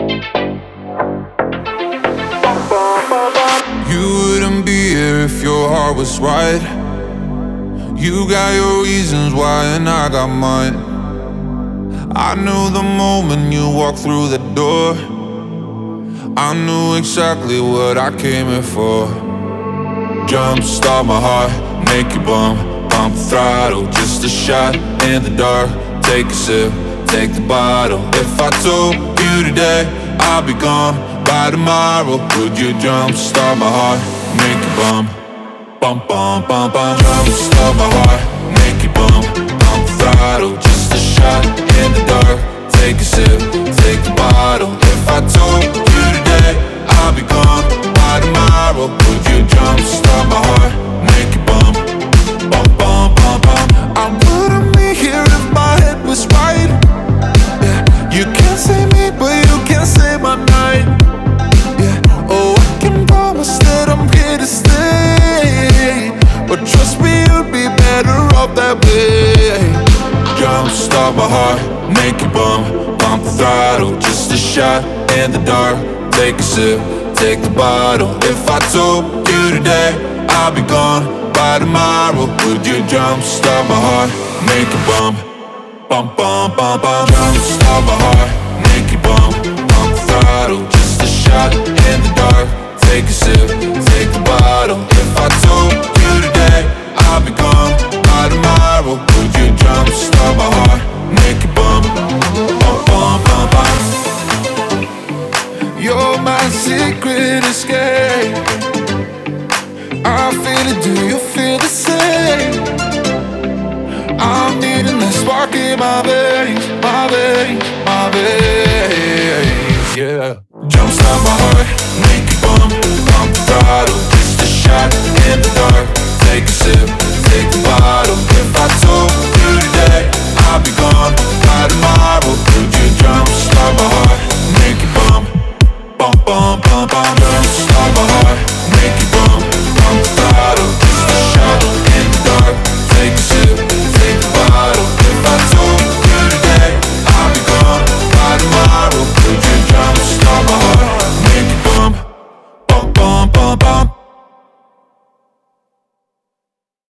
You wouldn't be here if your heart was right. You got your reasons why and I got mine. I knew the moment you walked through the door, I knew exactly what I came here for. Jump start my heart, make you bump, pump the throttle, just a shot in the dark. Take a sip, take the bottle. If I told you today I'll be gone by tomorrow, would you jump start my heart, make you bump, bump, bump, bump, bump. Jump start my heart, make you bump, pump the throttle, just a shot in the dark. Take a sip, take the bottle. If I told you today I'll be gone by tomorrow, would you jump start my heart, make you bump, bump, bump, bump, bump. I wouldn't be here if my head was right. Yeah, you can't save me, but you can save my night. Yeah, oh, I can promise that I'm here to stay, but trust me, you'd be better off that way. Jump start my heart, make you bump, pump the throttle, just a shot in the dark. Take a sip, take the bottle. If I told you today I'll be gone by tomorrow, would you jump start my heart, make you bump, bump, bump, bump, bump. Jump start my heart, make you bump, pump the throttle, just a shot in the dark. Take a sip, take the bottle. If I told you today I'll be gone by tomorrow, would you jump start my heart, make you bump, bump, bump, bump, bump. You're my secret escape.